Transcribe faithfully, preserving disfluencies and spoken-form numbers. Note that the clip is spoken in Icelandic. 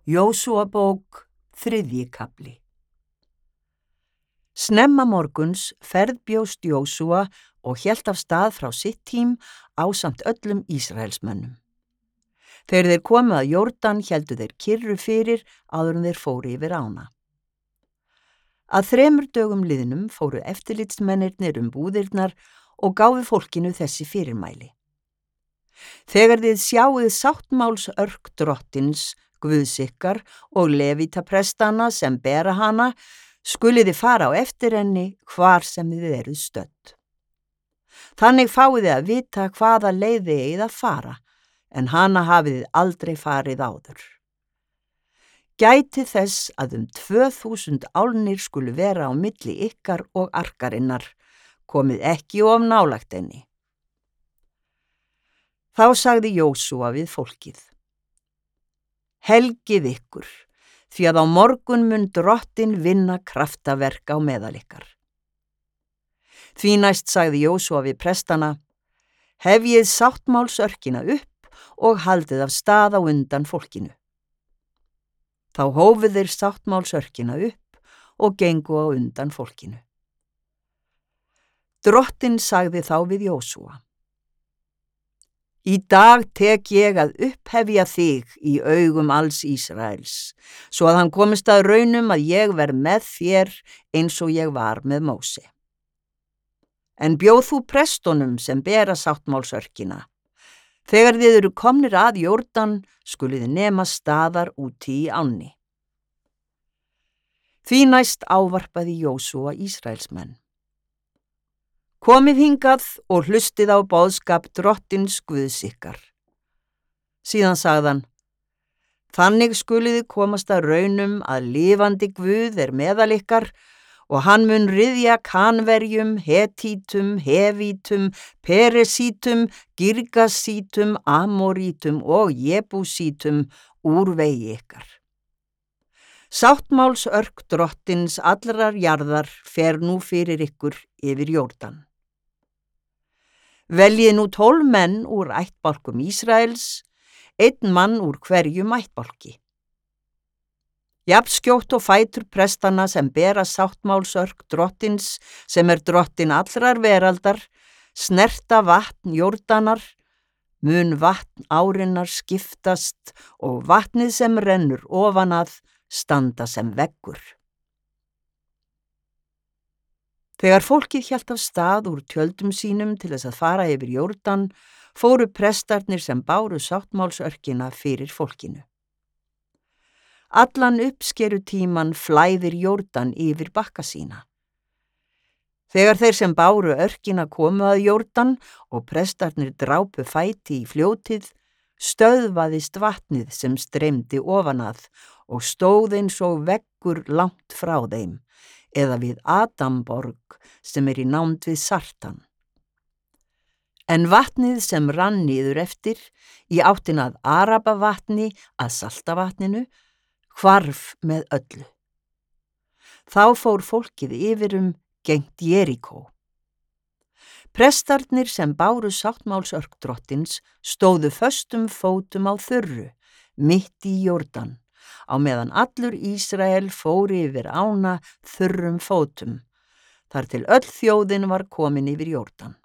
Jósúabók, þriðji kafli. Snemma morguns ferðbjóst Jósúa og hélt af stað frá Sittim ásamt öllum Ísraelsmönnum. Þegar þeir komu að Jórdan héldu þeir kyrru fyrir áður en þeir fóru yfir ána. Að þremur dögum liðnum fóru eftirlitsmennirnir um búðirnar og gáfu fólkinu þessi fyrirmæli. Þegar þið sjáið sáttmálsörk drottins, Guðs ykkar og levitaprestana sem bera hana, skuluð þið fara á eftir henni hvar sem þið eruð stödd. Þannig fáið þið að vita hvaða leið þið eigið að fara, en hana hafið þið aldrei farið áður. Gætið þess að um tvö þúsund álnir skulu vera á milli ykkar og arkarinnar, komið ekki of nálægt henni. Þá sagði Jósúa við fólkið: Helgið ykkur, því að á morgun mun Drottinn vinna kraftaverk á meðal ykkar. Því næst sagði Jósúa við prestana: Hefjið sáttmálsörkina upp og haldið af stað á undan fólkinu. Þá hófu þeir sáttmálsörkina upp og gengu á undan fólkinu. Drottinn sagði þá við Jósúa: Í dag tek ég að upphefja þig í augum alls Ísraels, svo að hann komist að raunum að ég verð með þér eins og ég var með Móse. En bjóð þú prestunum sem bera sáttmálsörkina. Þegar þið eru komnir að Jórdan, skuluð þið nema staðar úti í ánni. Því næst ávarpaði Jósúa Ísraelsmenn: Komið hingað og hlustið á boðskap Drottins Guðs ykkar. Síðan sagði hann: Þannig skuluð þið komast að raunum að lifandi Guð er meðal ykkar og hann mun ryðja Kanverjum, Hetítum, Hevítum, Peresítum, Girgasítum, Amorítum og Jebúsítum úr vegi ykkar. Sáttmálsörk Drottins allrar jarðar fer nú fyrir ykkur yfir Jórdan. Veljið nú tólf menn úr ættbálkum Ísraels, einn mann úr hverjum ættbálki. Jafnskjótt og fætur prestana sem bera sáttmálsörk Drottins, sem er Drottinn allrar veraldar, snerta vatn Jórdanar, mun vatn árinnar skiptast og vatnið sem rennur ofan að standa sem veggur. Þegar fólkið hélt af stað úr tjöldum sínum til þess að fara yfir Jórdan, fóru prestarnir sem báru sáttmálsörkina fyrir fólkinu. Allan uppskerutíman flæðir Jórdan yfir bakka sína. Þegar þeir sem báru örkina komu að Jórdan og prestarnir drápu fæti í fljótið, stöðvaðist vatnið sem streymdi ofan að og stóð eins og veggur langt frá þeim, eða við Adamborg sem er í nánd við Sartan. En vatnið sem rann niður eftir, í áttina að Arabavatni að Saltavatninu, hvarf með öllu. Þá fór fólkið yfir um gengt Jeríkó. Prestarnir sem báru sáttmálsörk Drottins stóðu föstum fótum á þurru, mitt í Jórdan, á meðan allur Ísrael fór yfir ána þurrum fótum, þar til öll þjóðin var komin yfir Jórdan.